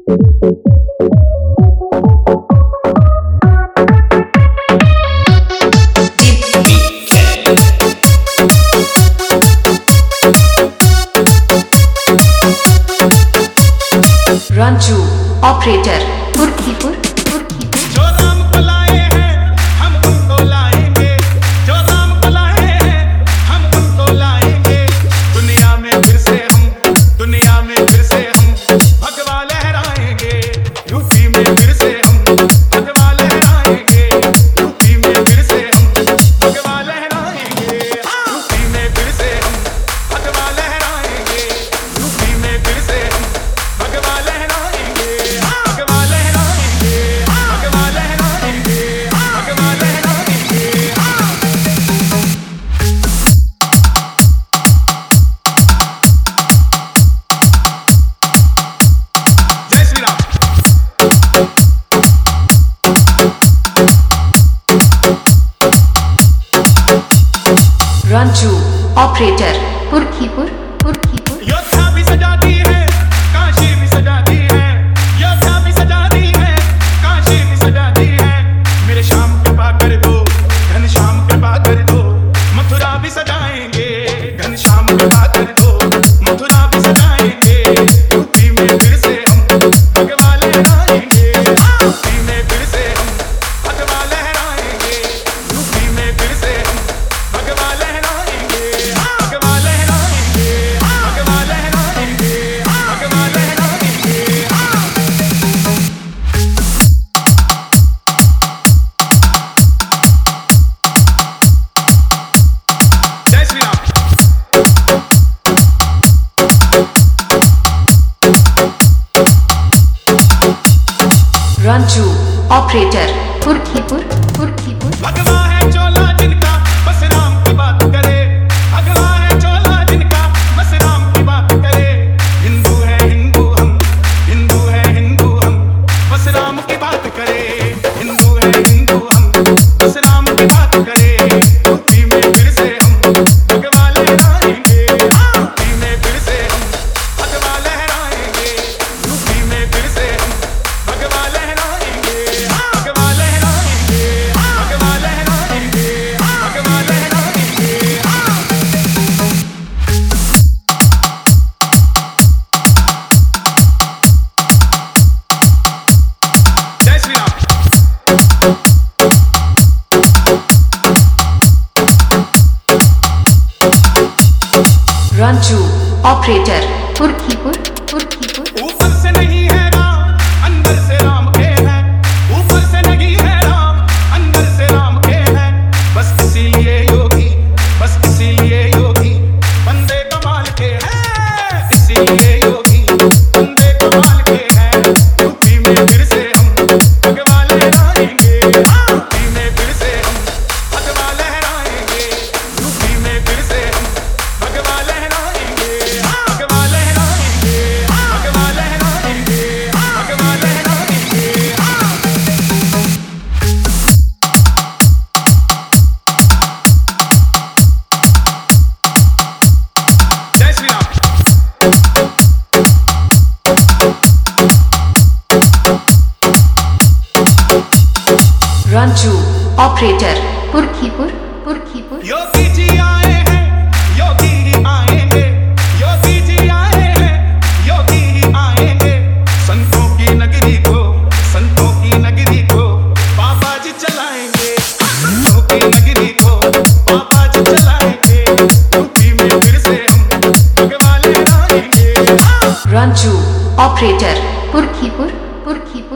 Ranju operator Purkhipur. जो राम को लाए हैं हम उनको लाएंगे, जो राम को लाए हैं हम उनको लाएंगे। दुनिया में फिर से हम भगवा लहराएंगे। यूपी में फिर से हम भगवा लहराएंगे। यूपी में फिर से हम भगवा लहराएंगे। यूपी में फिर से हम भगवा लहराएंगे। यूपी में फिर से हम भगवा लहराएंगे। भगवा लहराएंगे। भगवा लहराएंगे। भगवा लहराएंगे। जय श्री राम। रंजू ऑपरेटर पुरखीपुर। योद्धा भी सजाती है, काशी भी सजाती है। योद्धा भी सजाती है, काशी भी सजाती है। मेरे श्याम कृपा कर दो, घनश्याम कृपा कर दो। मथुरा भी सजाएंगे, घनश्याम कृपा कर दो। मथुरा भी सजाएंगे। यूपी में फिर से हम भगवा लहराएंगे। यूपी में फिर से हम भगवा लहराएंगे। यूपी में फिर से हम भगवा लहराएंगे। भगवा लहराएंगे। भगवा लहराएंगे। भगवा लहराएंगे। जय श्री राम। रंजू ऑपरेटर पुरखीपुर। भगवा है चोला जिनका बस राम की बात करे। भगवा है चोला जिनका बस राम की बात करे। हिंदू है हिंदू हम, हिंदू है हिंदू हम, बस राम की बात करे। हिंदू है हिंदू हम, बस राम की बात करे। यूपी में फिर से हम भगवा लहराएंगे। यूपी में फिर से हम भगवा लहराएंगे। यूपी में फिर से हम भगवा लहराएंगे। भगवा लहराएंगे। भगवा लहराएंगे। भगवा लहराएंगे। जय श्री राम। रंजू ऑपरेटर पुरखीपुर। ऊपर से नहीं है राम, अंदर से राम के हैं। ऊपर से नहीं है राम, अंदर से राम के हैं। बस इसीलिए योगी, बस इसीलिए योगी बंदे कमाल के हैं। इसीलिए योगी बंदे कमाल के हैं। यूपी में फिर से हम भगवा लहराएंगे। यूपी में फिर से हम भगवा लहराएंगे। यूपी में फिर से हम भगवा लहराएंगे। भगवा लहराएंगे। भगवा लहराएंगे। भगवा लहराएंगे। जय श्री राम। रंजू ऑपरेटर पुरखीपुर। योगी जी आए हैं, योगी ही आएंगे। योगी जी आए हैं, योगी ही आएंगे। संतों की नगरी को, संतों की नगरी को बाबा जी चलाएंगे। संतों की नगरी को बाबा जी चलाएंगे। यूपी में फिर से हम भगवा लहराएंगे। रंजू ऑपरेटर पुरखीपुर।